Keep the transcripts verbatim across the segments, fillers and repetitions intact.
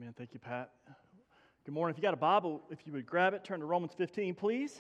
Amen. Thank you, Pat. Good morning. If you got a Bible, if you would grab it, turn to Romans fifteen, please.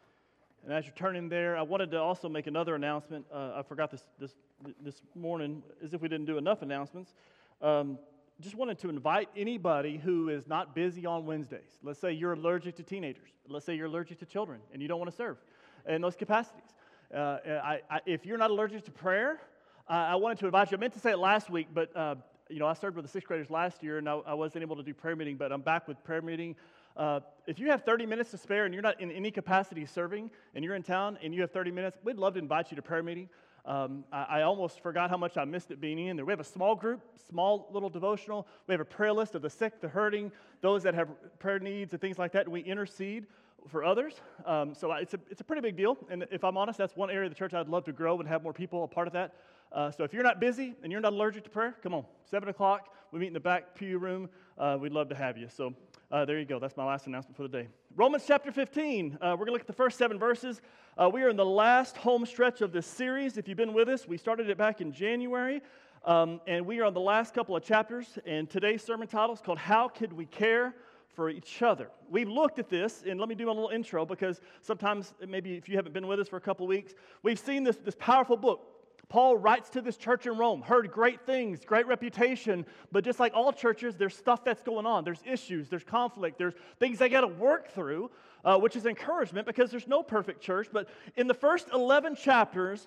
And as you're turning there, I wanted to also make another announcement. Uh, I forgot this this this morning, as if we didn't do enough announcements. Um, just wanted to invite anybody who is not busy on Wednesdays. Let's say you're allergic to teenagers. Let's say you're allergic to children, and you don't want to serve in those capacities. Uh, I, I, if you're not allergic to prayer, uh, I wanted to invite you. I meant to say it last week, but uh, you know, I served with the sixth graders last year, and I, I wasn't able to do prayer meeting, but I'm back with prayer meeting. Uh, if you have thirty minutes to spare and you're not in any capacity serving, and you're in town and you have thirty minutes, we'd love to invite you to prayer meeting. Um, I, I almost forgot how much I missed it being in there. We have a small group, small little devotional. We have a prayer list of the sick, the hurting, those that have prayer needs and things like that, and we intercede for others. Um, so it's a, it's a pretty big deal, and if I'm honest, that's one area of the church I'd love to grow and have more people a part of that. Uh, so if you're not busy and you're not allergic to prayer, come on, seven o'clock, we meet in the back pew room. Uh, we'd love to have you. So uh, there you go. That's my last announcement for the day. Romans chapter fifteen. Uh, we're going to look at the first seven verses. Uh, we are in the last home stretch of this series. If you've been with us, we started it back in January, um, and we are on the last couple of chapters, and today's sermon title is called How Could We Care for Each Other? We've looked at this, and let me do a little intro, because sometimes, maybe if you haven't been with us for a couple of weeks, we've seen this, this powerful book. Paul writes to this church in Rome, heard great things, great reputation, but just like all churches, there's stuff that's going on. There's issues, there's conflict, there's things they got to work through, uh, which is encouragement, because there's no perfect church. But in the first eleven chapters,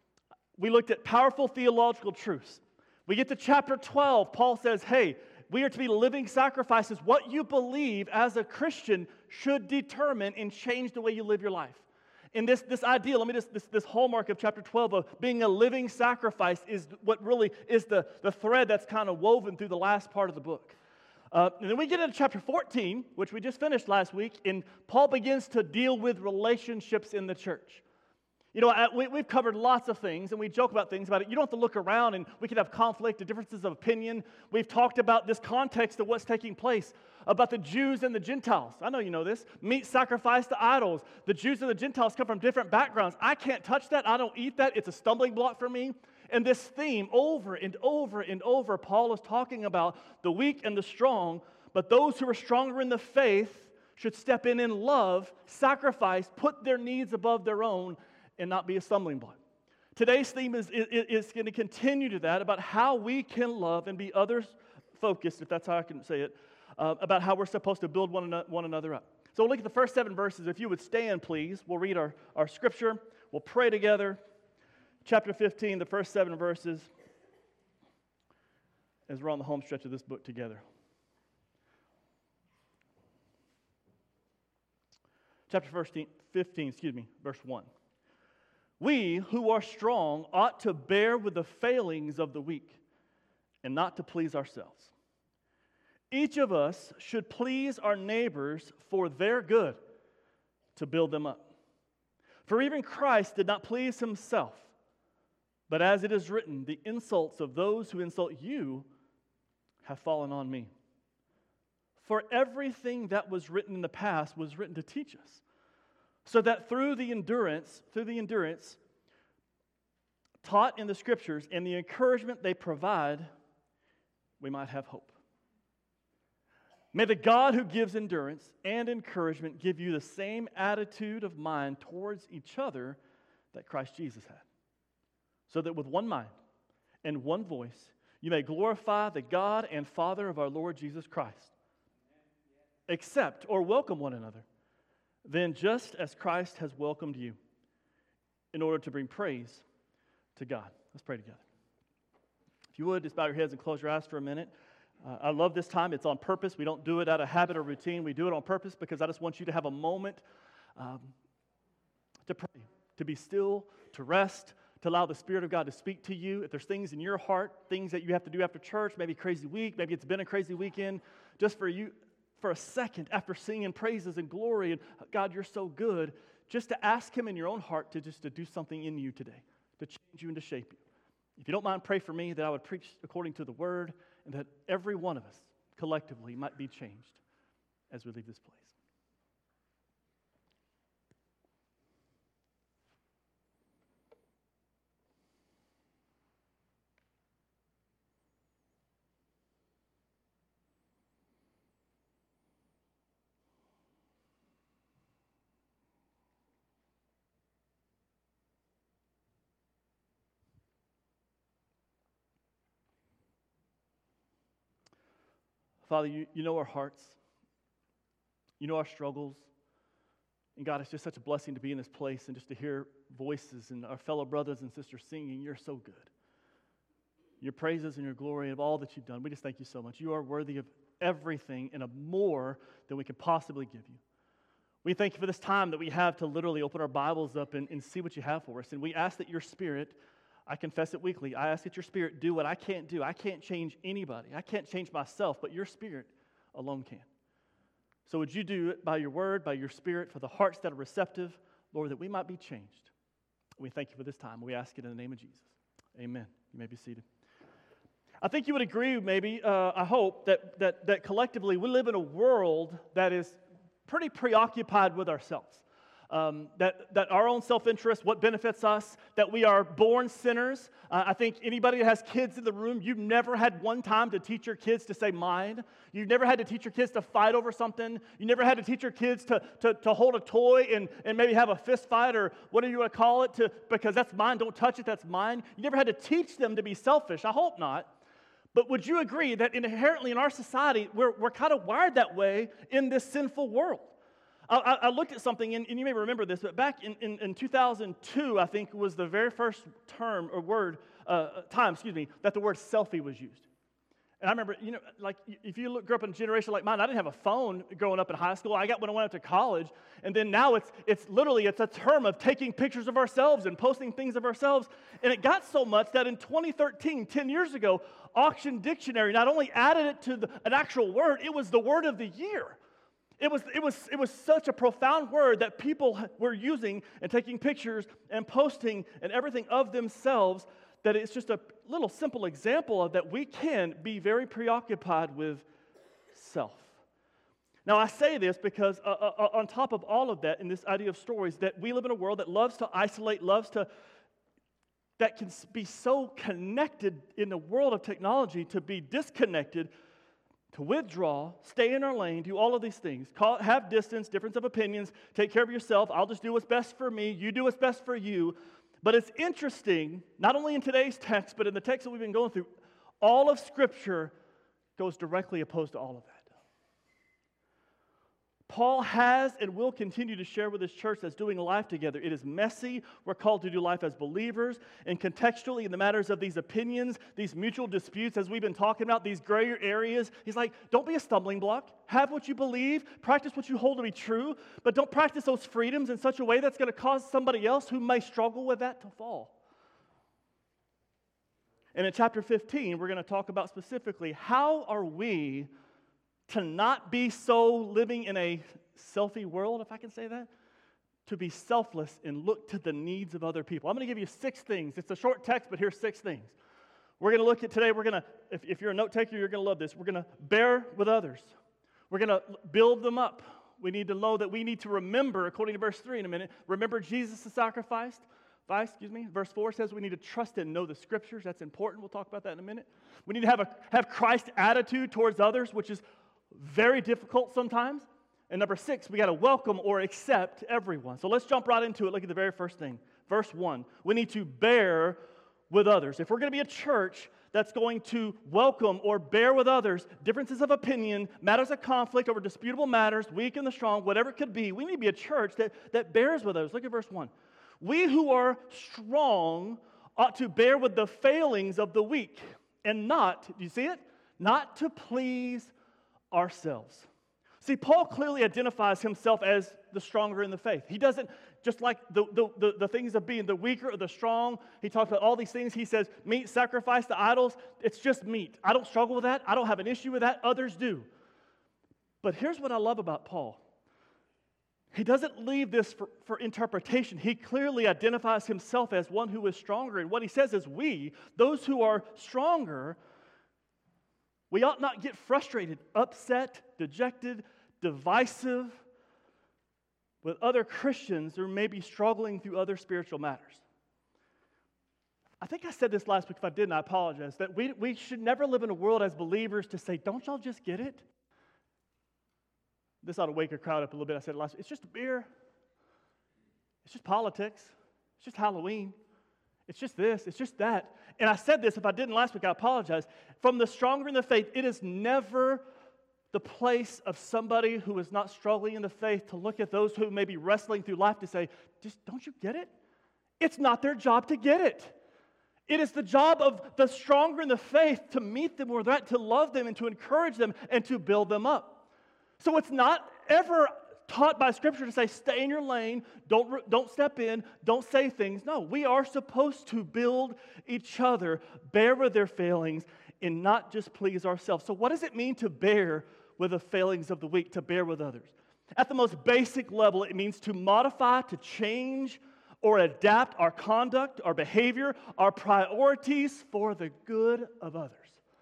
we looked at powerful theological truths. We get to chapter twelve, Paul says, hey, we are to be living sacrifices. What you believe as a Christian should determine and change the way you live your life. And this, this idea, let me just, this, this hallmark of chapter twelve of being a living sacrifice is what really is the, the thread that's kind of woven through the last part of the book. Uh, and then we get into chapter fourteen, which we just finished last week, and Paul begins to deal with relationships in the church. You know, we, we've covered lots of things, and we joke about things about it. You don't have to look around, and we can have conflict and differences of opinion. We've talked about this context of what's taking place, about the Jews and the Gentiles. I know you know this. Meat sacrificed to idols. The Jews and the Gentiles come from different backgrounds. I can't touch that. I don't eat that. It's a stumbling block for me. And this theme, over and over and over, Paul is talking about the weak and the strong, but those who are stronger in the faith should step in in love, sacrifice, put their needs above their own, and not be a stumbling block. Today's theme is, is, is going to continue to that, about how we can love and be others-focused, if that's how I can say it, uh, about how we're supposed to build one, another, one another up. So we'll look at the first seven verses. If you would stand, please, we'll read our, our scripture. We'll pray together. Chapter fifteen, the first seven verses, as we're on the home stretch of this book together. Chapter fifteen, excuse me, verse one. We who are strong ought to bear with the failings of the weak and not to please ourselves. Each of us should please our neighbors for their good, to build them up. For even Christ did not please himself, but as it is written, the insults of those who insult you have fallen on me. For everything that was written in the past was written to teach us, so that through the endurance, through the endurance taught in the Scriptures and the encouragement they provide, we might have hope. May the God who gives endurance and encouragement give you the same attitude of mind towards each other that Christ Jesus had, so that with one mind and one voice you may glorify the God and Father of our Lord Jesus Christ. Accept or welcome one another, then just as Christ has welcomed you, in order to bring praise to God. Let's pray together. If you would, just bow your heads and close your eyes for a minute. Uh, I love this time. It's on purpose. We don't do it out of habit or routine. We do it on purpose because I just want you to have a moment um, to pray, to be still, to rest, to allow the Spirit of God to speak to you. If there's things in your heart, things that you have to do after church, maybe crazy week, maybe it's been a crazy weekend, just for you, for a second, after singing praises and glory and God, you're so good, just to ask Him in your own heart to just to do something in you today, to change you and to shape you. If you don't mind, pray for me that I would preach according to the Word and that every one of us collectively might be changed as we leave this place. Father, you, you know our hearts. You know our struggles. And God, it's just such a blessing to be in this place and just to hear voices and our fellow brothers and sisters singing. You're so good. Your praises and your glory of all that you've done. We just thank you so much. You are worthy of everything and of more than we could possibly give you. We thank you for this time that we have to literally open our Bibles up and, and see what you have for us. And we ask that your Spirit, I confess it weekly, I ask that your Spirit do what I can't do. I can't change anybody. I can't change myself, but your Spirit alone can. So would you do it by your word, by your Spirit, for the hearts that are receptive, Lord, that we might be changed. We thank you for this time. We ask it in the name of Jesus. Amen. You may be seated. I think you would agree, maybe, uh, I hope, that, that, that collectively we live in a world that is pretty preoccupied with ourselves. Um, that, that our own self-interest, what benefits us, that we are born sinners. Uh, I think anybody that has kids in the room, you've never had one time to teach your kids to say mine. You've never had to teach your kids to fight over something. You never had to teach your kids to, to, to hold a toy and, and maybe have a fist fight or whatever you want to call it, to, because that's mine, don't touch it, that's mine. You never had to teach them to be selfish. I hope not. But would you agree that inherently in our society, we're, we're kind of wired that way in this sinful world? I, I looked at something, and, and you may remember this, but back in, in, in two thousand two, I think, was the very first term or word, uh, time, excuse me, that the word selfie was used. And I remember, you know, like, if you look, grew up in a generation like mine, I didn't have a phone growing up in high school. I got when I went up to college, and then now it's it's literally, it's a term of taking pictures of ourselves and posting things of ourselves. And it got so much that in twenty thirteen, ten years ago, Auction Dictionary not only added it to the, an actual word, it was the word of the year. It was, it, was, it was such a profound word that people were using and taking pictures and posting and everything of themselves, that it's just a little simple example of that we can be very preoccupied with self. Now, I say this because uh, uh, on top of all of that, in this idea of stories, that we live in a world that loves to isolate, loves to, that can be so connected in the world of technology to be disconnected, to withdraw, stay in our lane, do all of these things. Call, have distance, difference of opinions, take care of yourself. I'll just do what's best for me. You do what's best for you. But it's interesting, not only in today's text, but in the text that we've been going through, all of Scripture goes directly opposed to all of that. Paul has and will continue to share with his church that's doing life together. It is messy. We're called to do life as believers. And contextually, in the matters of these opinions, these mutual disputes, as we've been talking about, these grayer areas, he's like, don't be a stumbling block. Have what you believe. Practice what you hold to be true. But don't practice those freedoms in such a way that's going to cause somebody else who may struggle with that to fall. And in chapter fifteen, we're going to talk about specifically how are we to not be so living in a selfie world, if I can say that, to be selfless and look to the needs of other people. I'm going to give you six things. It's a short text, but here's six things. We're going to look at today, we're going to, if, if you're a note taker, you're going to love this. We're going to bear with others. We're going to build them up. We need to know that we need to remember, according to verse three in a minute, remember Jesus' sacrifice. Five, excuse me. Verse four says we need to trust and know the Scriptures. That's important. We'll talk about that in a minute. We need to have a have Christ's attitude towards others, which is very difficult sometimes. And number six, we got to welcome or accept everyone. So let's jump right into it. Look at the very first thing. Verse one, we need to bear with others. If we're going to be a church that's going to welcome or bear with others differences of opinion, matters of conflict over disputable matters, weak and the strong, whatever it could be, we need to be a church that, that bears with others. Look at verse one. We who are strong ought to bear with the failings of the weak and not, do you see it? Not to please ourselves. See, Paul clearly identifies himself as the stronger in the faith. He doesn't, just like the, the, the, the things of being the weaker or the strong, he talks about all these things. He says, meat, sacrifice to idols, it's just meat. I don't struggle with that. I don't have an issue with that. Others do. But here's what I love about Paul. He doesn't leave this for, for interpretation. He clearly identifies himself as one who is stronger. And what he says is we, those who are stronger, we ought not get frustrated, upset, dejected, divisive with other Christians who may be struggling through other spiritual matters. I think I said this last week. If I didn't, I apologize. That we, we should never live in a world as believers to say, don't y'all just get it? This ought to wake a crowd up a little bit. I said it last week. It's just beer. It's just politics. It's just Halloween. It's just this. It's just that. And I said this. If I didn't last week, I apologize. From the stronger in the faith, it is never the place of somebody who is not struggling in the faith to look at those who may be wrestling through life to say, just don't you get it? It's not their job to get it. It is the job of the stronger in the faith to meet them where they're at, to love them and to encourage them and to build them up. So it's not ever taught by Scripture to say, stay in your lane, don't, don't step in, don't say things. No, we are supposed to build each other, bear with their failings, and not just please ourselves. So what does it mean to bear with the failings of the weak, to bear with others? At the most basic level, it means to modify, to change, or adapt our conduct, our behavior, our priorities for the good of others.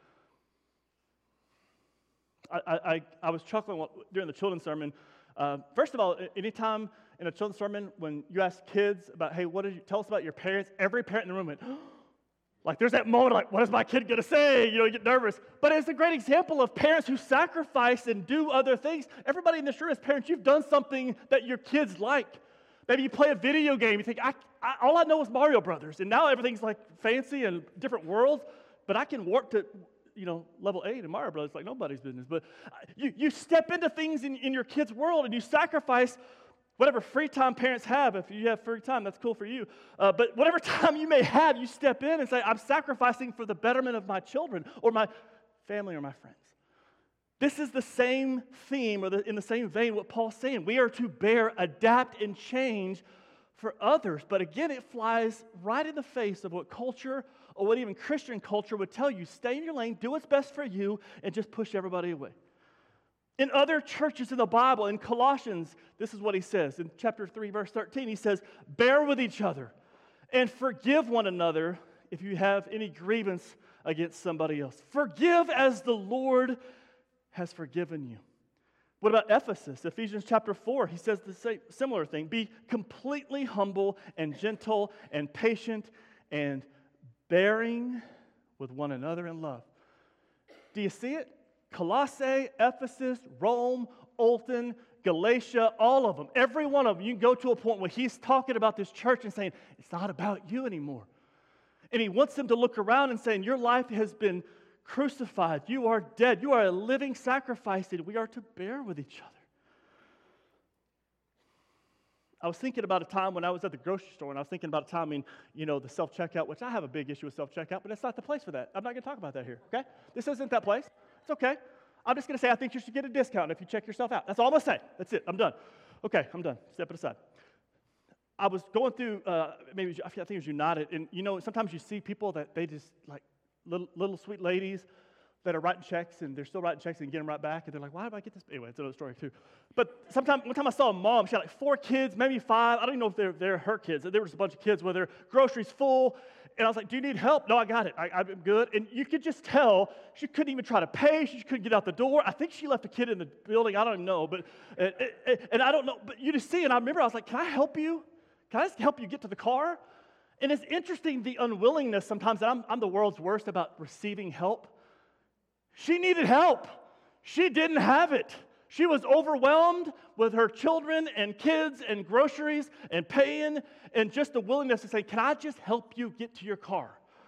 I, I, I was chuckling during the children's sermon. Uh, first of all, anytime in a children's sermon when you ask kids about, hey, what did you tell us about your parents? Every parent in the room went, like there's that moment like, what is my kid going to say? You know, you get nervous. But it's a great example of parents who sacrifice and do other things. Everybody in this room as parents, you've done something that your kids like. Maybe you play a video game. You think, I, I, all I know is Mario Brothers. And now everything's like fancy and different worlds. But I can work to, you know, level eight in Mario Brothers like nobody's business. But you, you step into things in, in your kid's world and you sacrifice whatever free time parents have. If you have free time, that's cool for you. Uh, but whatever time you may have, you step in and say, I'm sacrificing for the betterment of my children or my family or my friends. This is the same theme, or the, in the same vein, what Paul's saying. We are to bear, adapt, and change for others. But again, it flies right in the face of what culture, or what even Christian culture would tell you. Stay in your lane, do what's best for you, and just push everybody away. In other churches in the Bible, in Colossians, this is what he says. In chapter three, verse thirteen, he says, bear with each other and forgive one another if you have any grievance against somebody else. Forgive as the Lord has forgiven you. What about Ephesus? Ephesians chapter four, he says the same similar thing. Be completely humble and gentle and patient and bearing with one another in love. Do you see it? Colossae, Ephesus, Rome, Olton, Galatia, all of them, every one of them, you can go to a point where he's talking about this church and saying, it's not about you anymore. And he wants them to look around and saying, your life has been crucified. You are dead. You are a living sacrifice, and we are to bear with each other. I was thinking about a time when I was at the grocery store, and I was thinking about a time in, you know, the self-checkout, which I have a big issue with self-checkout, but it's not the place for that. I'm not going to talk about that here, okay? This isn't that place. It's okay. I'm just going to say I think you should get a discount if you check yourself out. That's all I'm going to say. That's it. I'm done. Okay, I'm done. Step it aside. I was going through, uh, maybe I think it was United, and, you know, sometimes you see people that they just, like, little, little sweet ladies that are writing checks, and they're still writing checks and getting them right back, and they're like, why did I get this? Anyway, it's another story, too. But sometime, one time I saw a mom, she had like four kids, maybe five. I don't even know if they're, they're her kids. There was a bunch of kids with their groceries full, and I was like, do you need help? No, I got it. I, I'm good. And you could just tell she couldn't even try to pay. She couldn't get out the door. I think she left a kid in the building. I don't even know. But, and, and I don't know. But you just see, and I remember I was like, can I help you? Can I just help you get to the car? And it's interesting, the unwillingness sometimes, that I'm, I'm the world's worst about receiving help. She needed help. She didn't have it. She was overwhelmed with her children and kids and groceries and paying, and just the willingness to say, can I just help you get to your car?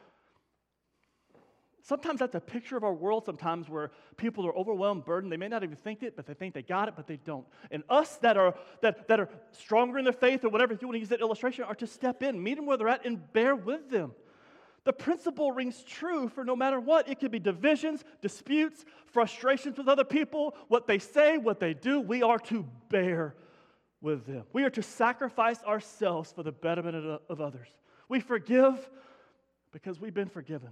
Sometimes that's a picture of our world sometimes where people are overwhelmed, burdened. They may not even think it, but they think they got it, but they don't. And us that are that, that are stronger in their faith or whatever, if you want to use that illustration, are to step in, meet them where they're at, and bear with them. The principle rings true for no matter what. It could be divisions, disputes, frustrations with other people, what they say, what they do. We are to bear with them. We are to sacrifice ourselves for the betterment of, of others. We forgive because we've been forgiven.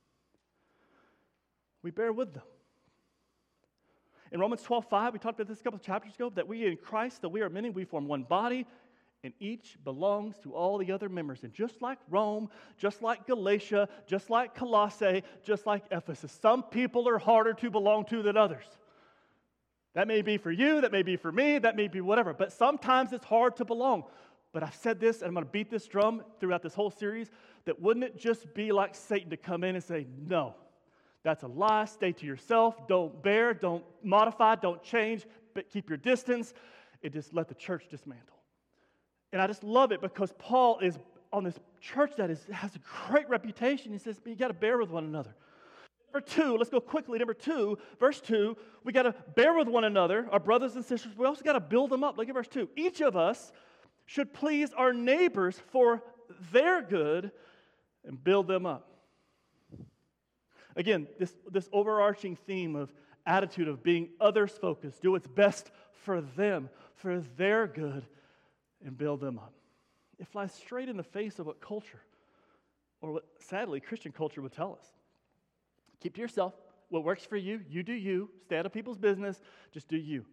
We bear with them. In Romans twelve five, we talked about this a couple of chapters ago, that we in Christ, that we are many, we form one body, and each belongs to all the other members. And just like Rome, just like Galatia, just like Colossae, just like Ephesus, some people are harder to belong to than others. That may be for you, that may be for me, that may be whatever, but sometimes it's hard to belong. But I've said this, and I'm going to beat this drum throughout this whole series, that wouldn't it just be like Satan to come in and say, no, that's a lie, stay to yourself, don't bear, don't modify, don't change, but keep your distance, and just let the church dismantle. And I just love it because Paul is on this church that is, has a great reputation. He says, you got to bear with one another. Number two, let's go quickly. Number two, verse two, we got to bear with one another, our brothers and sisters. We also got to build them up. Look at verse two. Each of us should please our neighbors for their good and build them up. Again, this, this overarching theme of attitude of being others-focused, do what's best for them, for their good, and build them up. It flies straight in the face of what culture, or what, sadly, Christian culture would tell us. Keep to yourself. What works for you, you do you. Stay out of people's business. Just do you.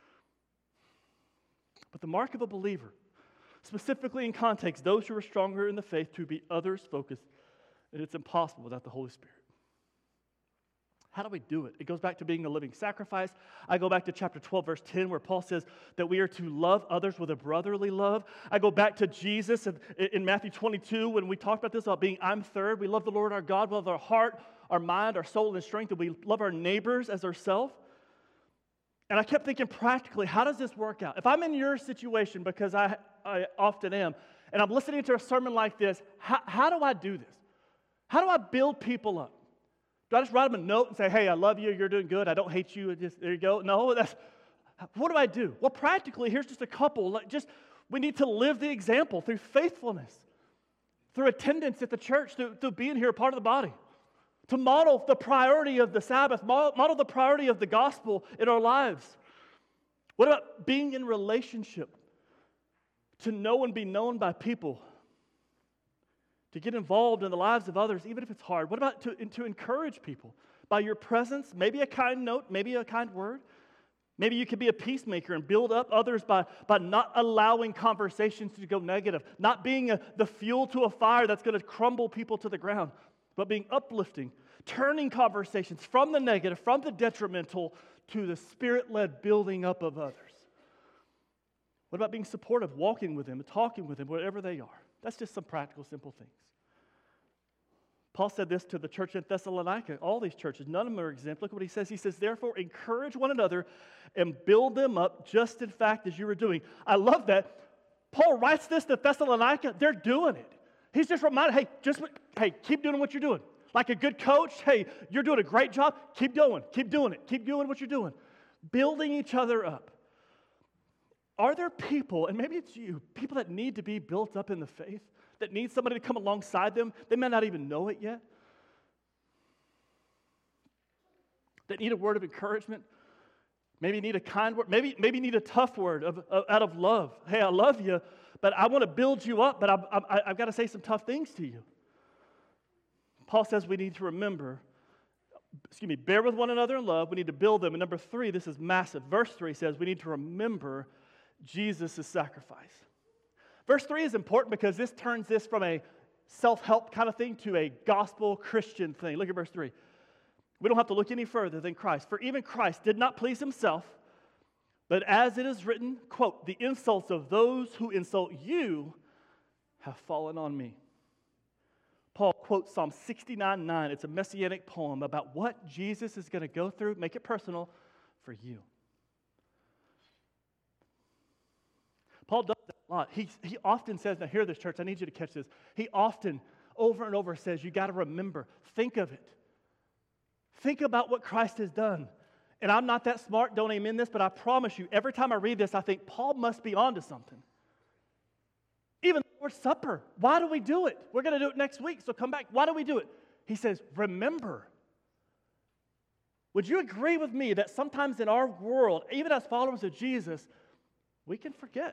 But the mark of a believer, specifically in context, those who are stronger in the faith, to be others-focused, and it's impossible without the Holy Spirit. How do we do it? It goes back to being a living sacrifice. I go back to chapter twelve, verse ten, where Paul says that we are to love others with a brotherly love. I go back to Jesus in, in Matthew twenty-two, when we talked about this, about being I'm third. We love the Lord our God with our heart, our mind, our soul, and strength, and we love our neighbors as ourselves. And I kept thinking practically, how does this work out? If I'm in your situation, because I, I often am, and I'm listening to a sermon like this, how, how do I do this? How do I build people up? Do I just write them a note and say, hey, I love you, you're doing good, I don't hate you, just, there you go? No, that's, what do I do? Well, practically, here's just a couple. Like just, we need to live the example through faithfulness, through attendance at the church, through, through being here, a part of the body, to model the priority of the Sabbath, model, model the priority of the gospel in our lives. What about being in relationship, to know and be known by people, to get involved in the lives of others, even if it's hard? What about to, to encourage people by your presence, maybe a kind note, maybe a kind word? Maybe you could be a peacemaker and build up others by, by not allowing conversations to go negative, not being a, the fuel to a fire that's going to crumble people to the ground, but being uplifting, turning conversations from the negative, from the detrimental, to the Spirit-led building up of others. What about being supportive, walking with them, talking with them, wherever they are? That's just some practical, simple things. Paul said this to the church at Thessalonica, all these churches, none of them are exempt. Look what he says. He says, therefore, encourage one another and build them up just in fact as you were doing. I love that. Paul writes this to Thessalonica. They're doing it. He's just reminded, hey, just hey, keep doing what you're doing. Like a good coach, hey, you're doing a great job. Keep doing, keep doing it. Keep doing what you're doing. Building each other up. Are there people, and maybe it's you, people that need to be built up in the faith, that need somebody to come alongside them? They may not even know it yet. That need a word of encouragement. Maybe need a kind word. Maybe, maybe need a tough word of, of, out of love. Hey, I love you, but I want to build you up, but I, I, I've got to say some tough things to you. Paul says we need to remember, excuse me, bear with one another in love. We need to build them. And number three, this is massive. Verse three says we need to remember Jesus' sacrifice. Verse three is important because this turns this from a self-help kind of thing to a gospel Christian thing. Look at verse three. We don't have to look any further than Christ. For even Christ did not please himself, but as it is written, quote, the insults of those who insult you have fallen on me. Paul quotes Psalm sixty-nine nine. It's a messianic poem about what Jesus is going to go through, make it personal, for you. Paul does that a lot. He, he often says, now hear this, church, I need you to catch this. He often, over and over, says, you got to remember, think of it. Think about what Christ has done. And I'm not that smart, don't amen this, but I promise you, every time I read this, I think Paul must be onto something. Even the Lord's Supper, why do we do it? We're going to do it next week, so come back. Why do we do it? He says, remember. Would you agree with me that sometimes in our world, even as followers of Jesus, we can forget?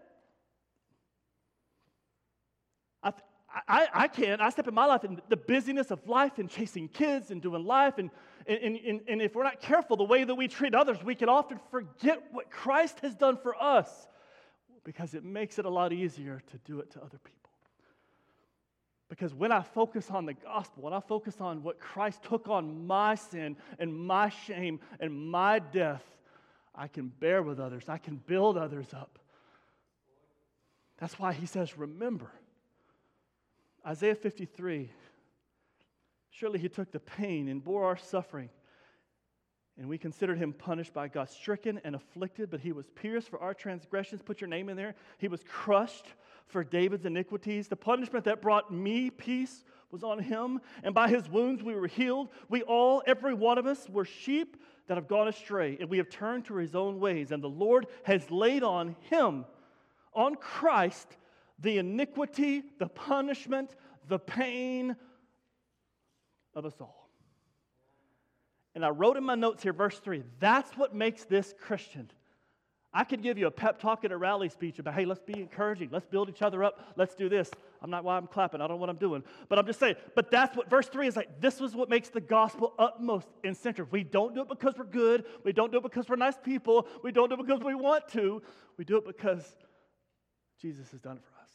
I, I, I can. I step in my life in the busyness of life and chasing kids and doing life. And, and, and, and if we're not careful, the way that we treat others, we can often forget what Christ has done for us because it makes it a lot easier to do it to other people. Because when I focus on the gospel, when I focus on what Christ took on my sin and my shame and my death, I can bear with others. I can build others up. That's why he says, remember. Isaiah fifty-three, surely he took the pain and bore our suffering, and we considered him punished by God, stricken and afflicted, but he was pierced for our transgressions. Put your name in there. He was crushed for David's iniquities. The punishment that brought me peace was on him, and by his wounds we were healed. We all, every one of us, were sheep that have gone astray, and we have turned to his own ways. And the Lord has laid on him, on Christ, the iniquity, the punishment, the pain of us all. And I wrote in my notes here, verse three, that's what makes this Christian. I could give you a pep talk at a rally speech about, hey, let's be encouraging, let's build each other up, let's do this. I'm not why I'm clapping, I don't know what I'm doing. But I'm just saying, but that's what verse three is like, this is what makes the gospel utmost and center. We don't do it because we're good, we don't do it because we're nice people, we don't do it because we want to, we do it because Jesus has done it for us.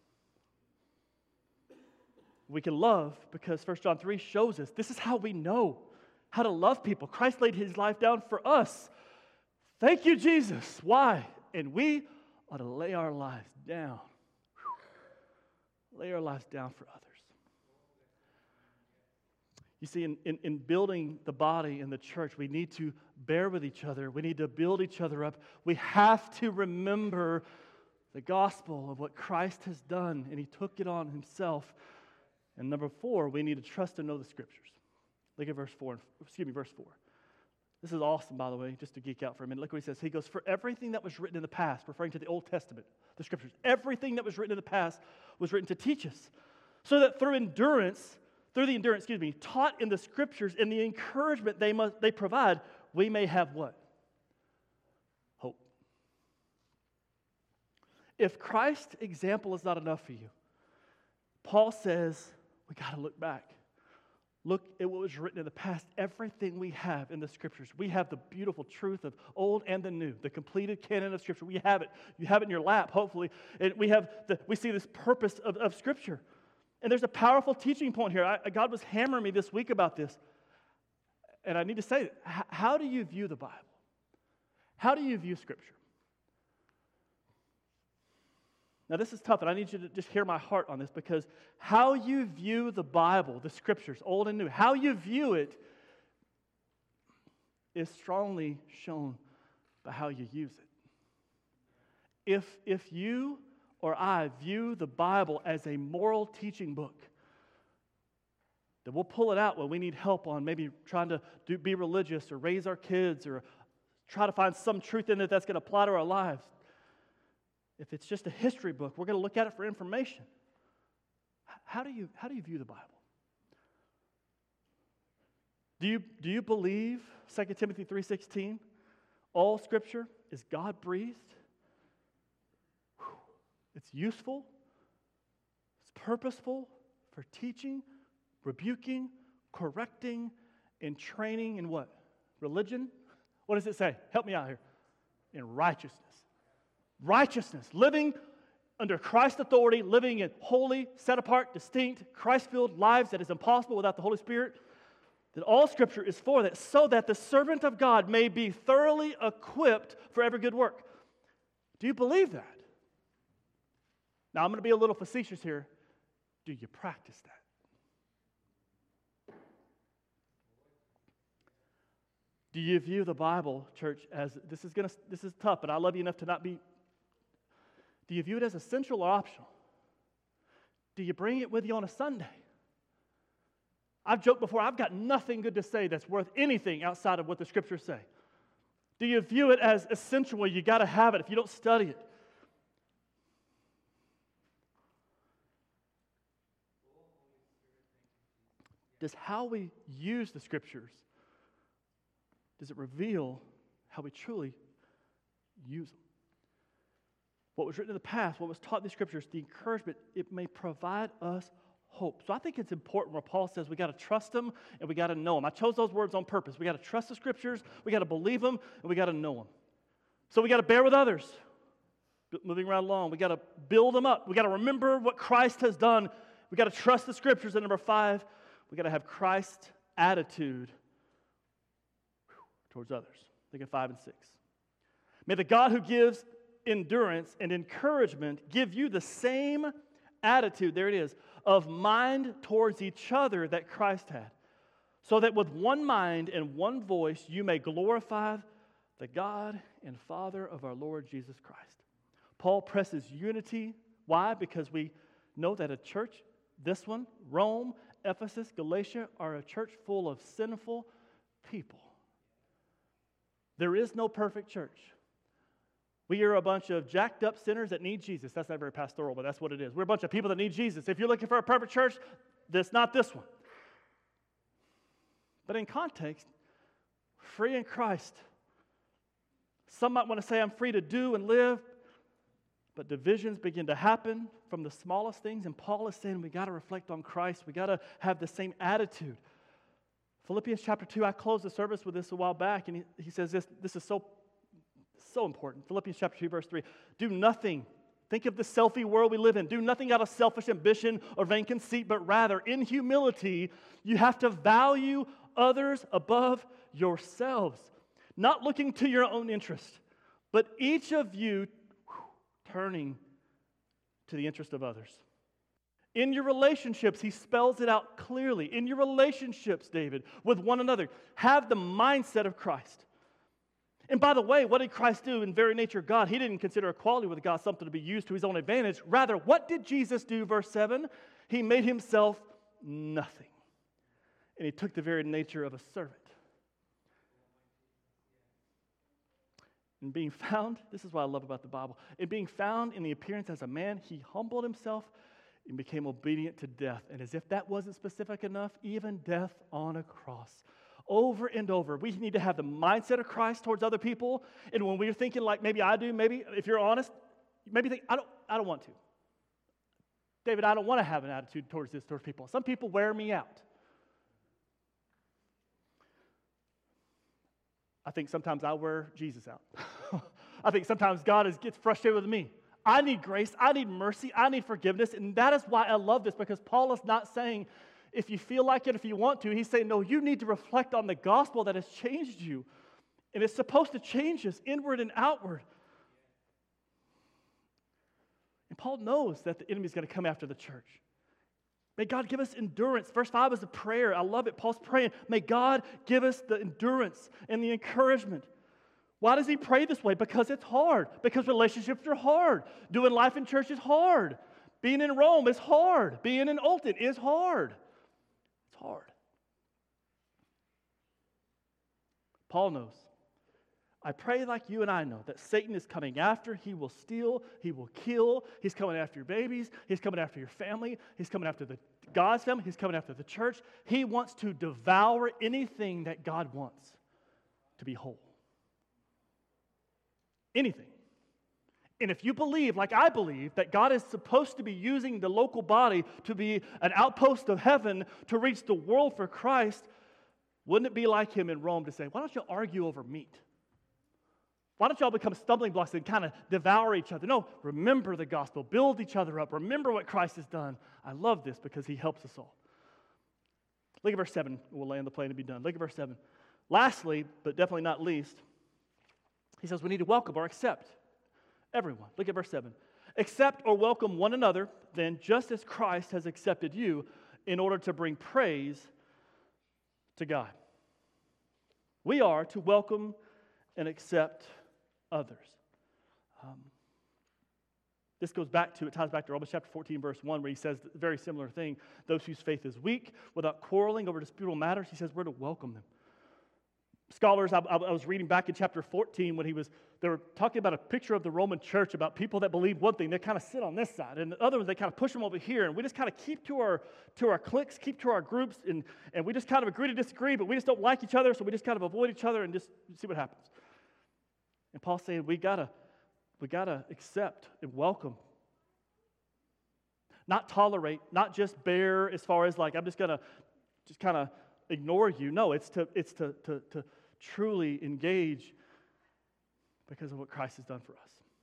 We can love because First John three shows us this is how we know how to love people. Christ laid his life down for us. Thank you, Jesus. Why? And we ought to lay our lives down. Whew. Lay our lives down for others. You see, in, in, in building the body and the church, we need to bear with each other. We need to build each other up. We have to remember the gospel of what Christ has done, and he took it on himself. And number four, we need to trust and know the Scriptures. Look at verse four. Excuse me, verse four. This is awesome, by the way, just to geek out for a minute. Look what he says. He goes, for everything that was written in the past, referring to the Old Testament, the Scriptures, everything that was written in the past was written to teach us, so that through endurance, through the endurance, excuse me, taught in the Scriptures and the encouragement they must they provide, we may have what? Hope. If Christ's example is not enough for you, Paul says we got to look back. Look at what was written in the past. Everything we have in the Scriptures. We have the beautiful truth of Old and the New, the completed canon of Scripture. We have it. You have it in your lap, hopefully. And we have the, we see this purpose of, of Scripture. And there's a powerful teaching point here. I, God was hammering me this week about this. And I need to say, how, how do you view the Bible? How do you view Scripture? Now, this is tough, and I need you to just hear my heart on this, because how you view the Bible, the Scriptures, Old and New, how you view it is strongly shown by how you use it. If, if you or I view the Bible as a moral teaching book, then we'll pull it out when we need help on maybe trying to do, be religious or raise our kids or try to find some truth in it that's going to apply to our lives. If it's just a history book, we're going to look at it for information. How do you, how do you view the Bible? Do you, do you believe, Second Timothy three sixteen, all Scripture is God-breathed? It's useful, it's purposeful for teaching, rebuking, correcting, and training in what? Religion? What does it say? Help me out here. In righteousness. Righteousness, living under Christ's authority, living in holy, set-apart, distinct, Christ-filled lives that is impossible without the Holy Spirit, that all Scripture is for that, so that the servant of God may be thoroughly equipped for every good work. Do you believe that? Now, I'm going to be a little facetious here. Do you practice that? Do you view the Bible, church, as, this is going to, this is tough, but I love you enough to not be, do you view it as essential or optional? Do you bring it with you on a Sunday? I've joked before, I've got nothing good to say that's worth anything outside of what the Scriptures say. Do you view it as essential where you got to have it if you don't study it? Does how we use the Scriptures, does it reveal how we truly use them? What was written in the past, what was taught in the Scriptures, the encouragement, it may provide us hope. So I think it's important where Paul says we got to trust Him and we got to know Him. I chose those words on purpose. We got to trust the Scriptures, we got to believe them, and we got to know Him. So we got to bear with others. Moving right along, we got to build them up. We got to remember what Christ has done. We got to trust the Scriptures. And number five, we got to have Christ's attitude towards others. Think of five and six. May the God who gives endurance and encouragement give you the same attitude, there it is, of mind towards each other that Christ had, so that with one mind and one voice you may glorify the God and Father of our Lord Jesus Christ. Paul presses unity. Why? Because we know that a church, this one, Rome, Ephesus, Galatia are a church full of sinful people. There is no perfect church. We are a bunch of jacked up sinners that need Jesus. That's not very pastoral, but that's what it is. We're a bunch of people that need Jesus. If you're looking for a perfect church, that's not this one. But in context, free in Christ. Some might want to say I'm free to do and live, but divisions begin to happen from the smallest things, and Paul is saying we got to reflect on Christ. We got to have the same attitude. Philippians chapter two, I closed the service with this a while back, and he, he says this, this is so, so important. Philippians chapter two, verse three, do nothing. Think of the selfie world we live in. Do nothing out of selfish ambition or vain conceit, but rather in humility, you have to value others above yourselves, not looking to your own interest, but each of you whew, turning to the interest of others. In your relationships, he spells it out clearly. In your relationships, David, with one another, have the mindset of Christ. And by the way, what did Christ do in very nature of God? He didn't consider equality with God something to be used to his own advantage. Rather, what did Jesus do? Verse seven, he made himself nothing. And he took the very nature of a servant. And being found, this is what I love about the Bible, in being found in the appearance as a man, he humbled himself and became obedient to death. And as if that wasn't specific enough, even death on a cross. Over and over, we need to have the mindset of Christ towards other people. And when we're thinking like maybe I do, maybe if you're honest, maybe think, I don't, I don't want to. David, I don't want to have an attitude towards this, towards people. Some people wear me out. I think sometimes I wear Jesus out. I think sometimes God is, gets frustrated with me. I need grace. I need mercy. I need forgiveness. And that is why I love this, because Paul is not saying if you feel like it, if you want to. He's saying, no, you need to reflect on the gospel that has changed you. And it's supposed to change us inward and outward. And Paul knows that the enemy is going to come after the church. May God give us endurance. Verse five is a prayer. I love it. Paul's praying, may God give us the endurance and the encouragement. Why does he pray this way? Because it's hard. Because relationships are hard. Doing life in church is hard. Being in Rome is hard. Being in Olton is hard. It's hard. Paul knows. I pray like you and I know that Satan is coming after. He will steal. He will kill. He's coming after your babies. He's coming after your family. He's coming after the God's family. He's coming after the church. He wants to devour anything that God wants to be whole. Anything. And if you believe, like I believe, that God is supposed to be using the local body to be an outpost of heaven to reach the world for Christ, wouldn't it be like him in Rome to say, why don't you argue over meat? Why don't y'all become stumbling blocks and kind of devour each other? No, remember the gospel. Build each other up. Remember what Christ has done. I love this because he helps us all. Look at verse seven. We'll land the plane and be done. Look at verse seven. Lastly, but definitely not least, he says we need to welcome or accept everyone. Look at verse seven. Accept or welcome one another, then, just as Christ has accepted you, in order to bring praise to God. We are to welcome and accept others. Um, this goes back to, it ties back to Romans chapter fourteen, verse one, where he says a very similar thing. Those whose faith is weak, without quarreling over disputable matters, he says we're to welcome them. Scholars, I, I was reading back in chapter fourteen when he was, they were talking about a picture of the Roman church, about people that believe one thing, they kind of sit on this side, and the other ones, they kind of push them over here, and we just kind of keep to our to our cliques, keep to our groups, and, and we just kind of agree to disagree, but we just don't like each other, so we just kind of avoid each other and just see what happens. And Paul's saying we gotta, we gotta accept and welcome. Not tolerate, not just bear as far as like, I'm just gonna just kind of ignore you. No, it's to it's to to to truly engage because of what Christ has done for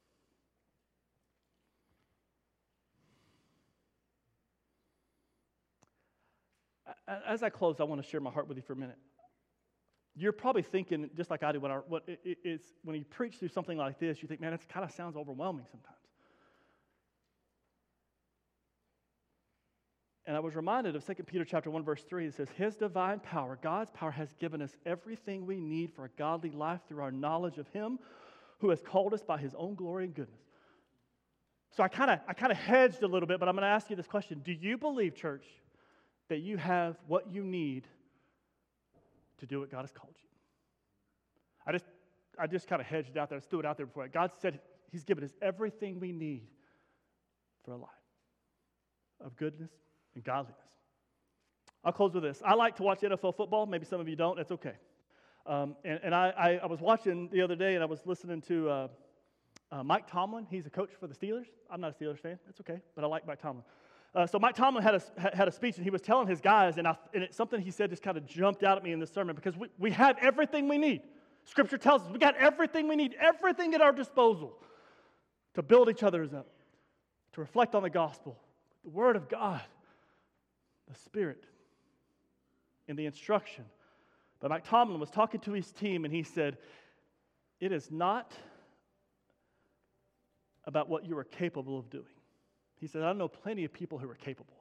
us. As I close, I want to share my heart with you for a minute. You're probably thinking, just like I do, when, our, what it, it's, when you preach through something like this, you think, man, it kind of sounds overwhelming sometimes. And I was reminded of Second Peter chapter one, verse three. It says, his divine power, God's power, has given us everything we need for a godly life through our knowledge of him who has called us by his own glory and goodness. So I kind of I kind of hedged a little bit, but I'm going to ask you this question. Do you believe, church, that you have what you need to do what God has called you. I just, I just kind of hedged it out there. I threw it out there before. God said He's given us everything we need for a life of goodness and godliness. I'll close with this. I like to watch N F L football. Maybe some of you don't. That's okay. Um, and and I, I, I was watching the other day, and I was listening to uh, uh, Mike Tomlin. He's a coach for the Steelers. I'm not a Steelers fan. That's okay, but I like Mike Tomlin. Uh, so Mike Tomlin had a, had a speech, and he was telling his guys, and, I, and it's something he said just kind of jumped out at me in this sermon, because we, we have everything we need. Scripture tells us we got everything we need, everything at our disposal to build each other up, to reflect on the gospel, the Word of God, the Spirit, and the instruction. But Mike Tomlin was talking to his team, and he said, it is not about what you are capable of doing. He said, I know plenty of people who are capable.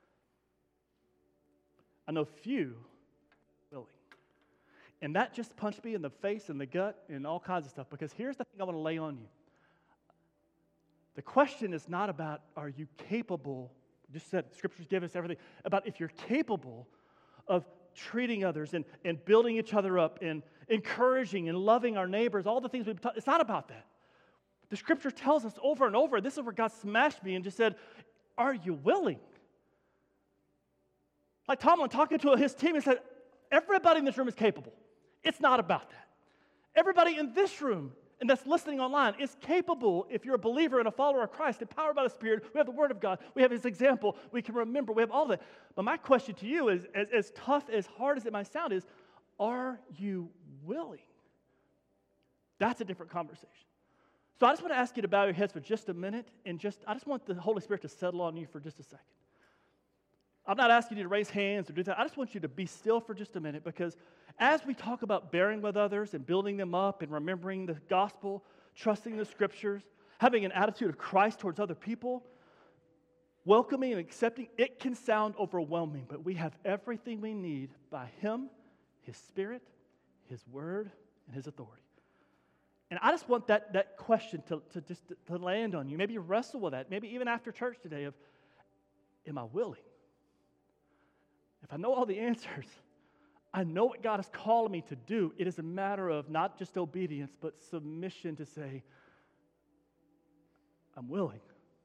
I know few willing. And that just punched me in the face and the gut and all kinds of stuff, because here's the thing I want to lay on you. The question is not about, are you capable, just said, Scriptures give us everything, about if you're capable of treating others and, and building each other up and encouraging and loving our neighbors, all the things we've taught. It's not about that. The Scripture tells us over and over, this is where God smashed me and just said, are you willing? Like Tomlin talking to his team and said, everybody in this room is capable. It's not about that. Everybody in this room and that's listening online is capable if you're a believer and a follower of Christ, empowered by the Spirit. We have the Word of God. We have His example. We can remember. We have all of that. But my question to you is, as, as tough, as hard as it might sound, is, are you willing? That's a different conversation. So I just want to ask you to bow your heads for just a minute, and just I just want the Holy Spirit to settle on you for just a second. I'm not asking you to raise hands or do that. I just want you to be still for just a minute, because as we talk about bearing with others and building them up and remembering the gospel, trusting the Scriptures, having an attitude of Christ towards other people, welcoming and accepting, it can sound overwhelming, but we have everything we need by Him, His Spirit, His Word, and His authority. And I just want that, that question to, to just to land on you. Maybe you wrestle with that. Maybe even after church today of, am I willing? If I know all the answers, I know what God is calling me to do. It is a matter of not just obedience, but submission to say, I'm willing.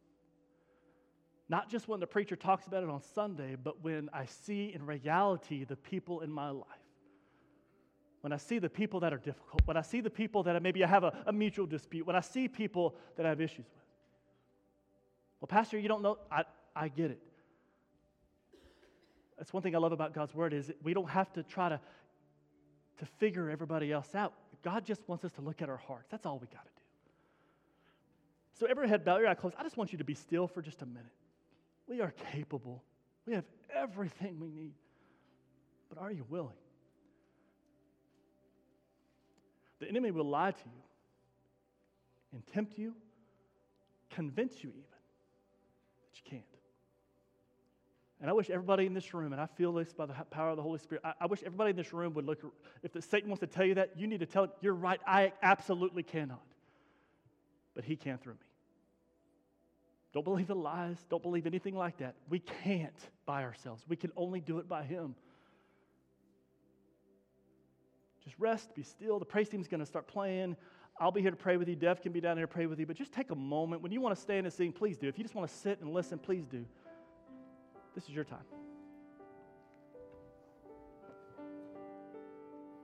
Not just when the preacher talks about it on Sunday, but when I see in reality the people in my life. When I see the people that are difficult, when I see the people that maybe I have a, a mutual dispute, when I see people that I have issues with. Well, Pastor, you don't know. I, I get it. That's one thing I love about God's Word, is we don't have to try to, to figure everybody else out. God just wants us to look at our hearts. That's all we got to do. So every head bow, your eye closed. I just want you to be still for just a minute. We are capable. We have everything we need. But are you willing? The enemy will lie to you and tempt you, convince you even that you can't. And I wish everybody in this room, and I feel this by the power of the Holy Spirit, I, I wish everybody in this room would look, if the, Satan wants to tell you that, you need to tell him, you're right, I absolutely cannot. But he can through me. Don't believe the lies. Don't believe anything like that. We can't by ourselves. We can only do it by Him. Just rest, be still. The praise team's going to start playing. I'll be here to pray with you. Dev can be down there to pray with you. But just take a moment. When you want to stand and sing, please do. If you just want to sit and listen, please do. This is your time.